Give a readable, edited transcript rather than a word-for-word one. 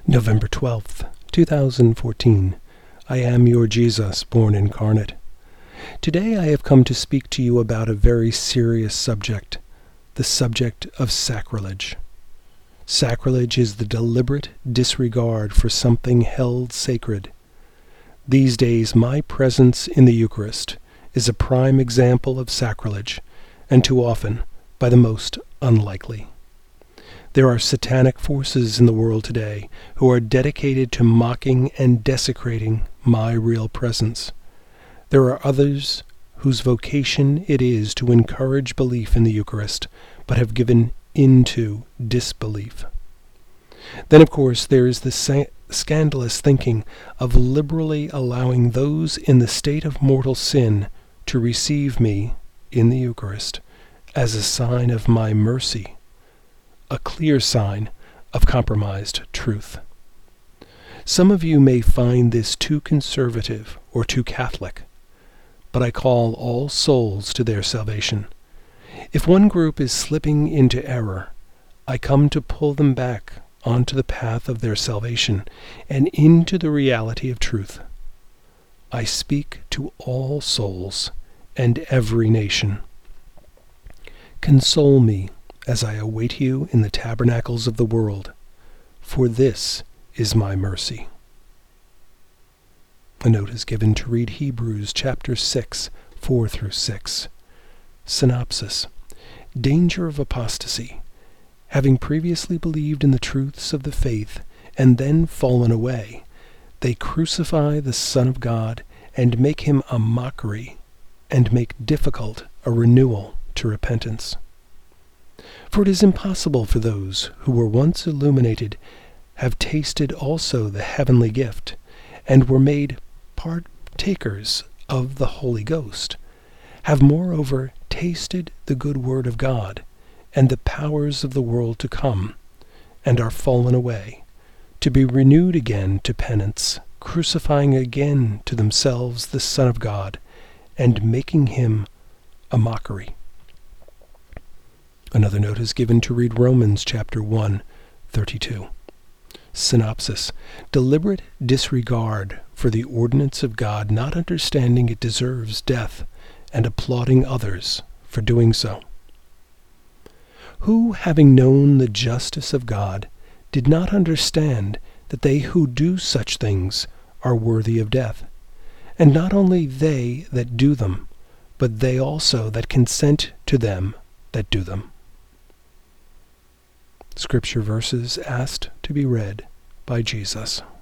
November 12th, 2014. I am your Jesus, born incarnate. Today I have come to speak to you about a very serious subject, the subject of sacrilege. Sacrilege is the deliberate disregard for something held sacred. These days my presence in the Eucharist is a prime example of sacrilege, and too often by the most unlikely. There are satanic forces in the world today who are dedicated to mocking and desecrating my real presence. There are others whose vocation it is to encourage belief in the Eucharist, but have given into disbelief. Then, of course, there is the scandalous thinking of liberally allowing those in the state of mortal sin to receive me in the Eucharist as a sign of my mercy, a clear sign of compromised truth. Some of you may find this too conservative or too Catholic, but I call all souls to their salvation. If one group is slipping into error, I come to pull them back onto the path of their salvation and into the reality of truth. I speak to all souls and every nation. Console me as I await you in the tabernacles of the world, for this is my mercy. A note is given to read Hebrews chapter 6, 4-6. Synopsis. Danger of apostasy. Having previously believed in the truths of the faith and then fallen away, they crucify the Son of God and make him a mockery and make difficult a renewal to repentance. For it is impossible for those who were once illuminated, have tasted also the heavenly gift, and were made partakers of the Holy Ghost, have moreover tasted the good word of God, and the powers of the world to come, and are fallen away, to be renewed again to penance, crucifying again to themselves the Son of God, and making him a mockery. Another note is given to read Romans chapter 1, 32. Synopsis. Deliberate disregard for the ordinance of God, not understanding it deserves death, and applauding others for doing so. Who, having known the justice of God, did not understand that they who do such things are worthy of death, and not only they that do them, but they also that consent to them that do them. Scripture verses asked to be read by Jesus.